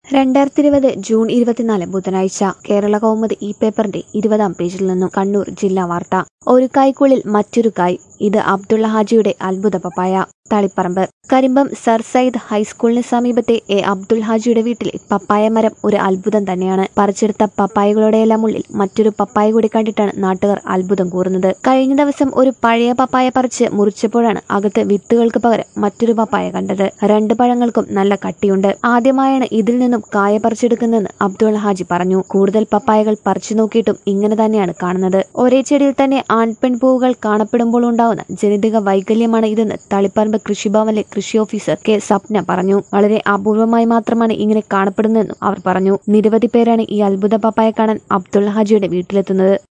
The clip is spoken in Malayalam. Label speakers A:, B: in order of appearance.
A: 2020 ജൂൺ 24 ബുധനാഴ്ച കേരള കൗമുദി ഈ പേപ്പറിന്റെ 20-ാം പേജിൽ നിന്നും കണ്ണൂർ ജില്ലാ വാർത്ത. ഒരു കായ്ക്കുള്ളിൽ മറ്റൊരു കായ്. ഇത് അബ്ദുള്ള ഹാജിയുടെ അത്ഭുത പപ്പായ. തളിപ്പറമ്പ് കരിമ്പം സർ സയ്യിദ് ഹൈസ്കൂളിന് സമീപത്തെ അബ്ദുൾ ഹാജിയുടെ വീട്ടിലെ പപ്പായ മരം ഒരു അത്ഭുതം തന്നെയാണ്. പറിച്ചെടുത്ത പപ്പായകളുടെയെല്ലാം ഉള്ളിൽ മറ്റൊരു പപ്പായ കൂടി കണ്ടിട്ടാണ് നാട്ടുകാർ അത്ഭുതം കൂറുന്നത്. കഴിഞ്ഞ ദിവസം ഒരു പഴയ പപ്പായ പറിച്ച് മുറിച്ചപ്പോഴാണ് അകത്ത് വിത്തുകൾക്ക് പകരം മറ്റൊരു പപ്പായ കണ്ടത്. രണ്ട് പഴങ്ങൾക്കും നല്ല കട്ടിയുണ്ട്. ആദ്യമായാണ് ഇതിൽ നിന്നും കായ പറിച്ചെടുക്കുന്നതെന്ന് അബ്ദുൾ ഹാജി പറഞ്ഞു. കൂടുതൽ പപ്പായകൾ പറിച്ചു നോക്കിയിട്ടും ഇങ്ങനെ തന്നെയാണ് കാണുന്നത്. ഒരേ ചെടിയിൽ തന്നെ ആൺപെൺ പൂവുകൾ കാണപ്പെടുമ്പോൾ ഉണ്ടാവുന്ന ജനിതക വൈകല്യമാണ് ഇതെന്ന് തളിപ്പറമ്പ് കൃഷിഭവനിലെ കൃഷി ഓഫീസർ കെ സപ്ന പറഞ്ഞു. വളരെ അപൂർവമായി മാത്രമാണ് ഇങ്ങനെ കാണപ്പെടുന്നതെന്നും അവർ പറഞ്ഞു. നിരവധി പേരാണ് ഈ അത്ഭുത പപ്പായ കാണാൻ അബ്ദുൾ ഹാജിയുടെ വീട്ടിലെത്തുന്നത്.